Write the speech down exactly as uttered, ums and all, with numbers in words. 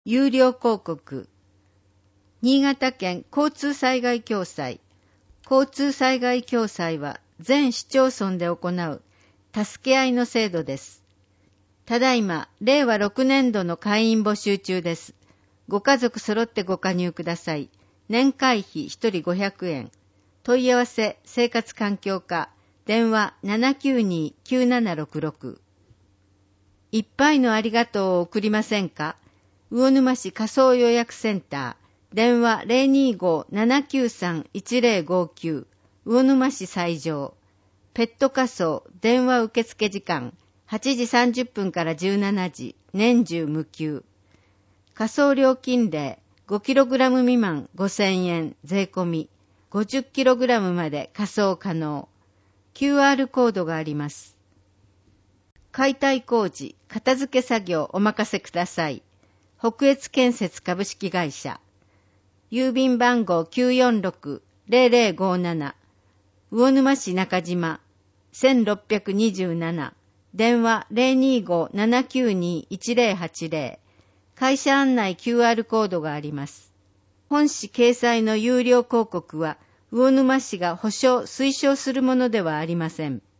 有料広告。新潟県交通災害共済。交通災害共済は全市町村で行う助け合いの制度です。ただいま、れいわろくねんどの会員募集中です。ご家族揃ってご加入ください。年会費ひとりごひゃくえん。問い合わせ、生活環境課、電話 ななきゅうに きゅうななろくろく。いっぱいのありがとうを送りませんか？魚沼市仮想予約センター、電話 ゼロにーごーななきゅうさんいちゼロごきゅう、魚沼市西条。ペット仮想、電話受付時間、はちじさんじゅっぷんからじゅうしちじ、年中無休。仮想料金例、ごキログラム未満ごせんえん税込み、ごじゅっキログラムまで仮想可能。キューアール コードがあります。解体工事、片付け作業お任せください。北越建設株式会社。郵便番号 きゅうよんろくのゼロゼロごなな。魚沼市中島せんろっぴゃくにじゅうなな。電話 ゼロにーごーななきゅうにいちゼロはちゼロ。会社案内 キューアール コードがあります。本誌掲載の有料広告は魚沼市が保証推奨するものではありません。